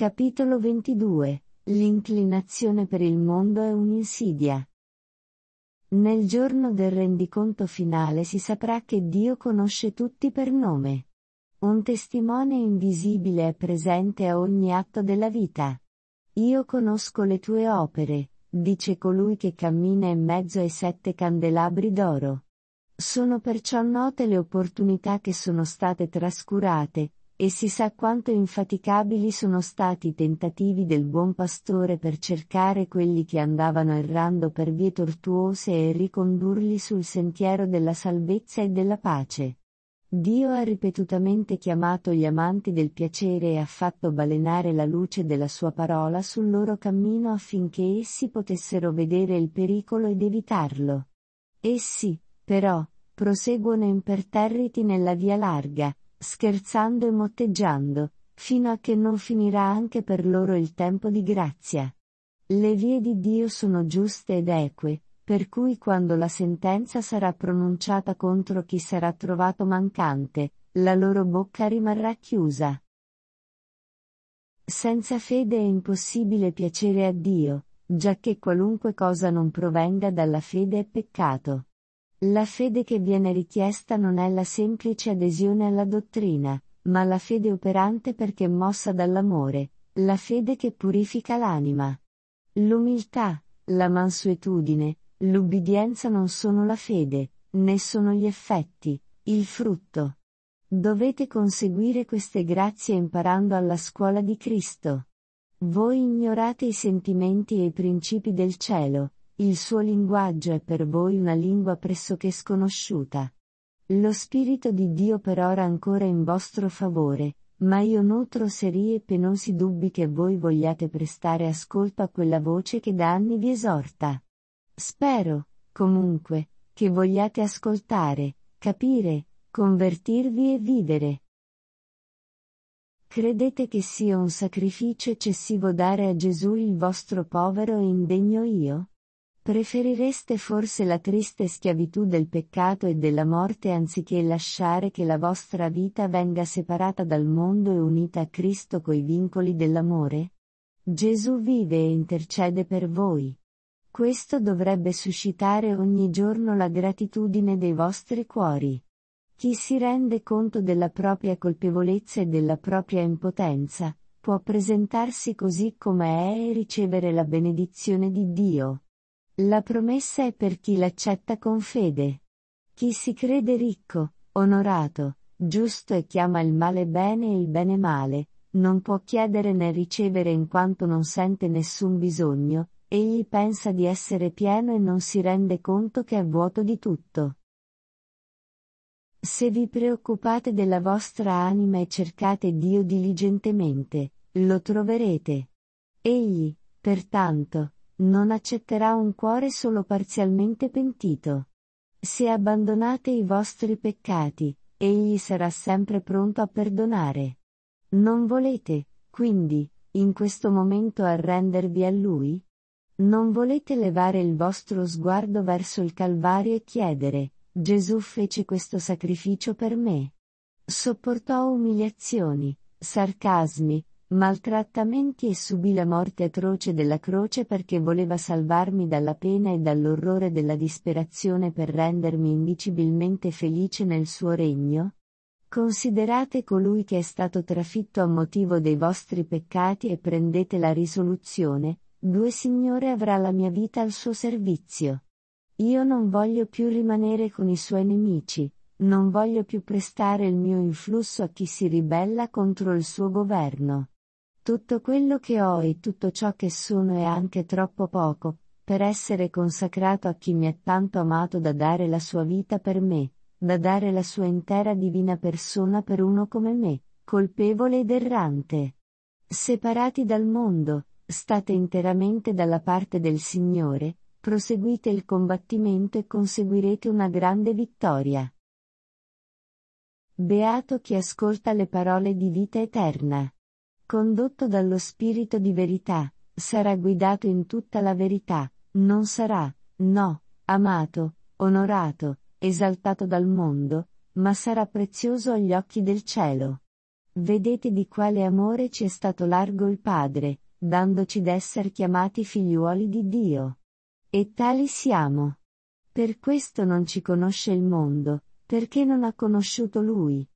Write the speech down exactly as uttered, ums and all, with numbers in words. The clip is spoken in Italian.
Capitolo ventidue. L'inclinazione per il mondo è un'insidia. Nel giorno del rendiconto finale si saprà che Dio conosce tutti per nome. Un testimone invisibile è presente a ogni atto della vita. Io conosco le tue opere, dice colui che cammina in mezzo ai sette candelabri d'oro. Sono perciò note le opportunità che sono state trascurate, e si sa quanto infaticabili sono stati i tentativi del buon pastore per cercare quelli che andavano errando per vie tortuose e ricondurli sul sentiero della salvezza e della pace. Dio ha ripetutamente chiamato gli amanti del piacere e ha fatto balenare la luce della sua parola sul loro cammino affinché essi potessero vedere il pericolo ed evitarlo. Essi, però, proseguono imperterriti nella via larga, scherzando e motteggiando, fino a che non finirà anche per loro il tempo di grazia. Le vie di Dio sono giuste ed eque, per cui quando la sentenza sarà pronunciata contro chi sarà trovato mancante, la loro bocca rimarrà chiusa. Senza fede è impossibile piacere a Dio, giacché qualunque cosa non provenga dalla fede è peccato. La fede che viene richiesta non è la semplice adesione alla dottrina, ma la fede operante perché mossa dall'amore, la fede che purifica l'anima. L'umiltà, la mansuetudine, l'ubbidienza non sono la fede, né sono gli effetti, il frutto. Dovete conseguire queste grazie imparando alla scuola di Cristo. Voi ignorate i sentimenti e i principi del cielo. Il suo linguaggio è per voi una lingua pressoché sconosciuta. Lo Spirito di Dio per ora ancora in vostro favore, ma io nutro serii e penosi dubbi che voi vogliate prestare ascolto a quella voce che da anni vi esorta. Spero, comunque, che vogliate ascoltare, capire, convertirvi e vivere. Credete che sia un sacrificio eccessivo dare a Gesù il vostro povero e indegno io? Preferireste forse la triste schiavitù del peccato e della morte anziché lasciare che la vostra vita venga separata dal mondo e unita a Cristo coi vincoli dell'amore? Gesù vive e intercede per voi. Questo dovrebbe suscitare ogni giorno la gratitudine dei vostri cuori. Chi si rende conto della propria colpevolezza e della propria impotenza, può presentarsi così come è e ricevere la benedizione di Dio. La promessa è per chi l'accetta con fede. Chi si crede ricco, onorato, giusto e chiama il male bene e il bene male, non può chiedere né ricevere in quanto non sente nessun bisogno, egli pensa di essere pieno e non si rende conto che è vuoto di tutto. Se vi preoccupate della vostra anima e cercate Dio diligentemente, lo troverete. Egli, pertanto, non accetterà un cuore solo parzialmente pentito. Se abbandonate i vostri peccati, egli sarà sempre pronto a perdonare. Non volete, quindi, in questo momento arrendervi a lui? Non volete levare il vostro sguardo verso il Calvario e chiedere: Gesù fece questo sacrificio per me. Sopportò umiliazioni, sarcasmi, maltrattamenti e subì la morte atroce della croce perché voleva salvarmi dalla pena e dall'orrore della disperazione per rendermi indicibilmente felice nel suo regno? Considerate colui che è stato trafitto a motivo dei vostri peccati e prendete la risoluzione: Due Signore avrà la mia vita al suo servizio. Io non voglio più rimanere con i suoi nemici, non voglio più prestare il mio influsso a chi si ribella contro il suo governo. Tutto quello che ho e tutto ciò che sono è anche troppo poco, per essere consacrato a chi mi ha tanto amato da dare la sua vita per me, da dare la sua intera divina persona per uno come me, colpevole ed errante. Separati dal mondo, state interamente dalla parte del Signore, proseguite il combattimento e conseguirete una grande vittoria. Beato chi ascolta le parole di vita eterna. Condotto dallo Spirito di verità, sarà guidato in tutta la verità, non sarà, no, amato, onorato, esaltato dal mondo, ma sarà prezioso agli occhi del cielo. Vedete di quale amore ci è stato largo il Padre, dandoci d'esser chiamati figliuoli di Dio. E tali siamo. Per questo non ci conosce il mondo, perché non ha conosciuto Lui.